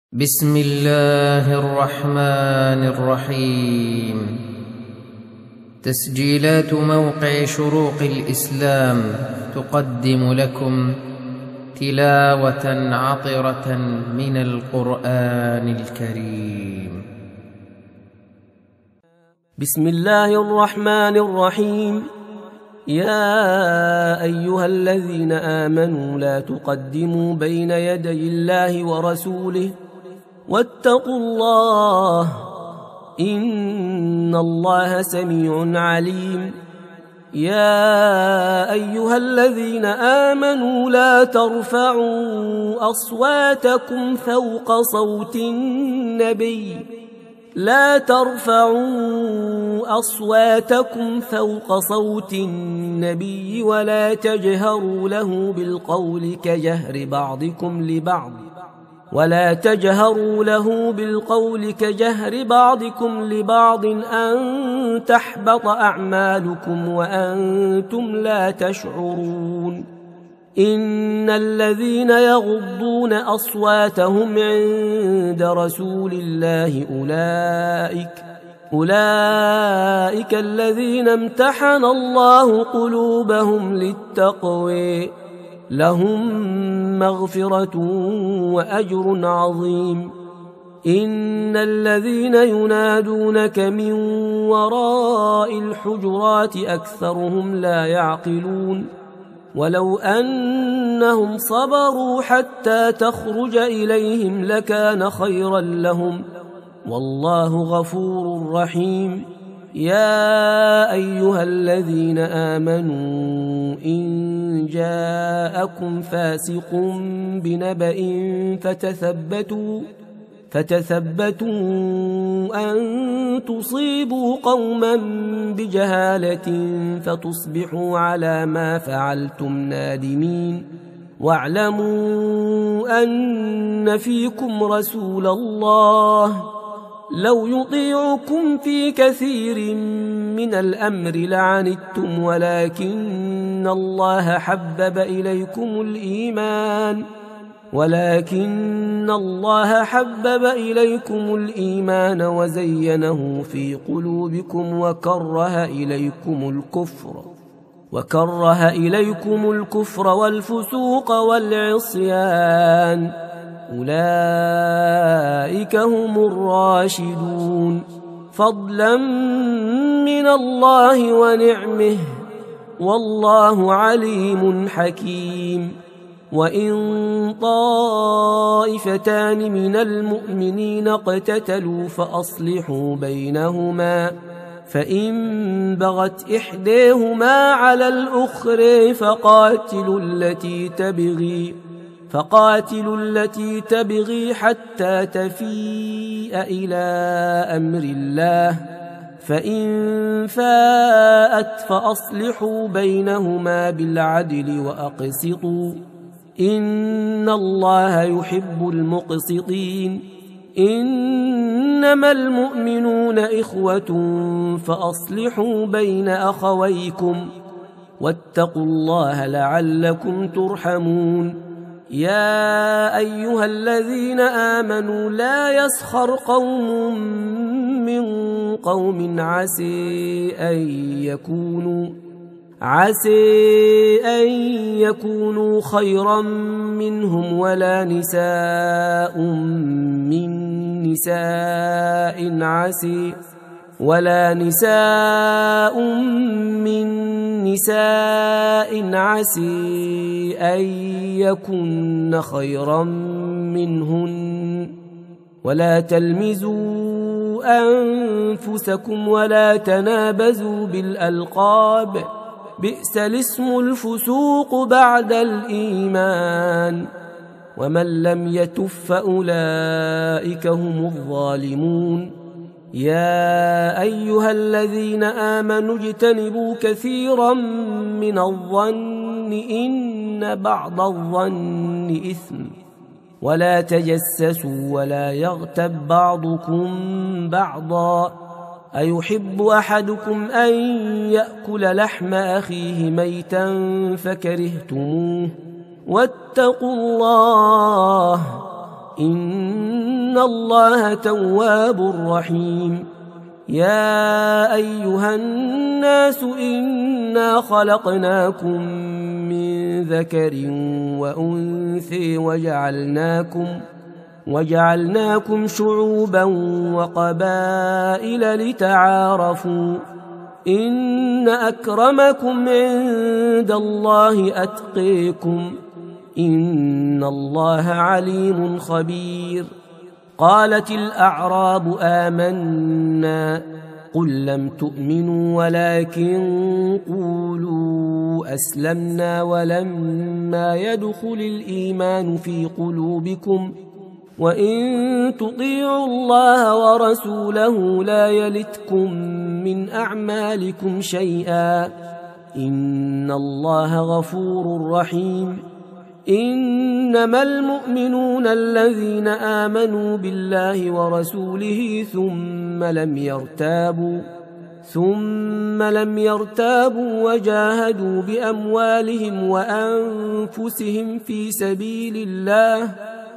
بسم الله الرحمن الرحيم. تسجيلات موقع شروق الإسلام تقدم لكم تلاوة عطرة من القرآن الكريم. بسم الله الرحمن الرحيم. يا أيها الذين آمنوا لا تقدموا بين يدي الله ورسوله واتقوا الله إن الله سميع عليم. يا أيها الذين آمنوا لا ترفعوا أصواتكم فوق صوت النبي ولا تجهروا له بالقول كجهر بعضكم لبعض أن تحبط أعمالكم وأنتم لا تشعرون. إن الذين يغضون أصواتهم عند رسول الله أولئك الذين امتحن الله قلوبهم للتقوى لهم مغفرة وأجر عظيم. إن الذين ينادونك من وراء الحجرات أكثرهم لا يعقلون. ولو أنهم صبروا حتى تخرج إليهم لكان خيرا لهم والله غفور رحيم. يا أيها الذين آمنوا إن جاءكم فاسق بنبأ فتثبتوا أن تصيبوا قوما بجهالة فتصبحوا على ما فعلتم نادمين. واعلموا أن فيكم رسول الله لو يطيعكم في كثير من الأمر لعنتم ولكن الله حبب إليكم الإيمان وزينه في قلوبكم وكره إليكم الكفر والفسوق والعصيان أولئك هم الراشدون فضلا من الله ونعمه والله عليم حكيم. وإن طائفتان من المؤمنين اقتتلوا فأصلحوا بينهما فإن بغت إحداهما على الأخرى فقاتلوا التي تبغي حتى تفيء إلى أمر الله فإن فاءت فأصلحوا بينهما بالعدل وأقسطوا إن الله يحب المقسطين. إنما المؤمنون إخوة فأصلحوا بين أخويكم واتقوا الله لعلكم ترحمون. يا أيها الذين آمنوا لا يسخر قوم من قوم عسى أن يكونوا خيرا منهم ولا نساء من نساء عسى أن يكن خيرا منهن. ولا تلمزوا أنفسكم ولا تنابزوا بالألقاب بئس الاسم الفسوق بعد الإيمان ومن لم يتف فأولئك هم الظالمون. يا أيها الذين آمنوا اجتنبوا كثيرا من الظن إن بعض الظن إثم ولا تجسسوا ولا يغتب بعضكم بعضا أيحب أحدكم أن يأكل لحم أخيه ميتا فكرهتموه واتقوا الله إن الله تواب رحيم. يا أيها الناس إنا خلقناكم من ذكر وأنثى وجعلناكم شعوبا وقبائل لتعارفوا إن أكرمكم عند الله أتقيكم إن الله عليم خبير. قالت الأعراب آمنا قل لم تؤمنوا ولكن قولوا أسلمنا ولما يدخل الإيمان في قلوبكم وإن تطيعوا الله ورسوله لا يلتكم من أعمالكم شيئا إن الله غفور رحيم. إنما المؤمنون الذين آمنوا بالله ورسوله ثم لم يرتابوا وجاهدوا بأموالهم وأنفسهم في سبيل الله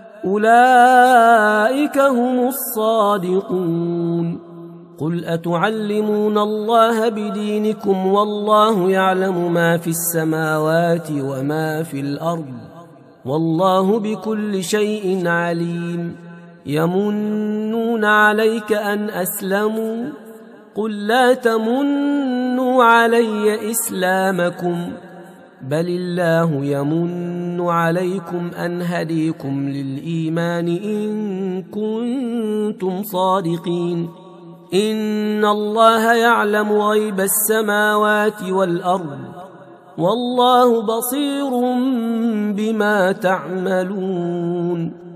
أولئك هم الصادقون. قل أتعلمون الله بدينكم والله يعلم ما في السماوات وما في الأرض والله بكل شيء عليم. يمنون عليك أن أسلموا قل لا تمنوا علي إسلامكم بل الله يمن عليكم أن هديكم للإيمان إن كنتم صادقين. إن الله يعلم غيب السماوات والأرض والله بصير بما تعملون.